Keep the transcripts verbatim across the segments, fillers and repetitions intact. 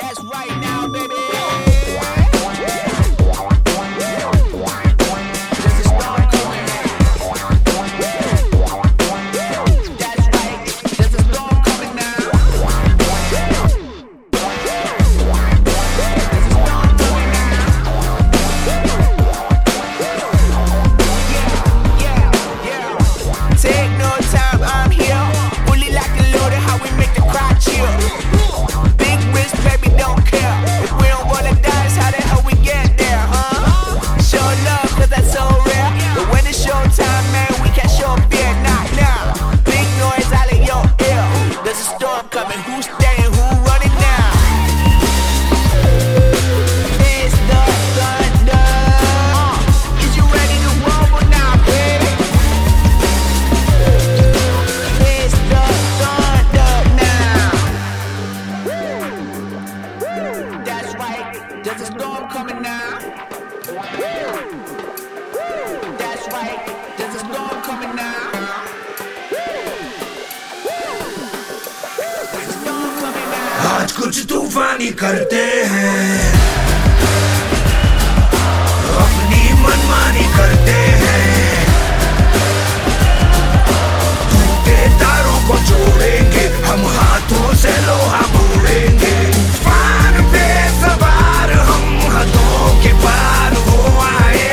That's right now, baby. Who's staying? Who running now? It's the thunder. Uh, is you ready to rumble now, baby? It's the thunder now. That's right. There's a storm coming now. That's right. There's a storm coming now. आज कुछ तूफानी करते हैं, अपनी मनमानी करते हैं, टूटे तारों को जोड़ेंगे, हम हाथों से लोहा बोलेंगे, तूफान पे सवार हम हदों के पार हो आए।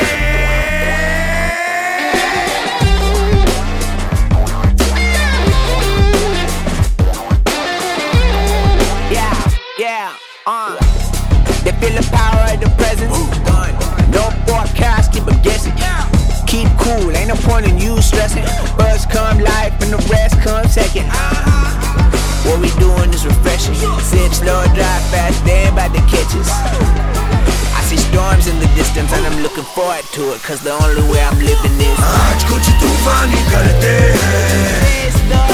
Yeah, uh, they feel the power of the presence. No forecast, keep them guessing. Keep cool, ain't no point in you stressing. First come life and the rest come second. What we doing is refreshing. Sip slow, drive fast, they ain't about to catch us. I see storms in the distance and I'm looking forward to it, cause the only way I'm living is आज कुछ तूफानी करते हैं।